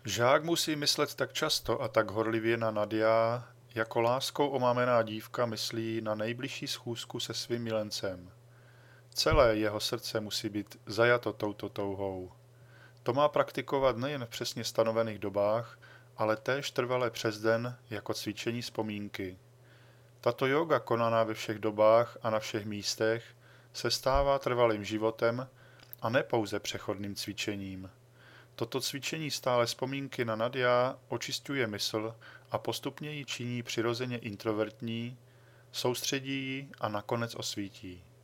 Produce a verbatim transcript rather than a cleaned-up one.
Žák musí myslet tak často a tak horlivě na Nadia, jako láskou omámená dívka myslí na nejbližší schůzku se svým milencem. Celé jeho srdce musí být zajato touto touhou. To má praktikovat nejen v přesně stanovených dobách, ale též trvale přes den jako cvičení vzpomínky. Tato jóga konaná ve všech dobách a na všech místech se stává trvalým životem a ne pouze přechodným cvičením. Toto cvičení stále vzpomínky na Nadia očišťuje mysl a postupně ji činí přirozeně introvertní, soustředí ji a nakonec osvítí.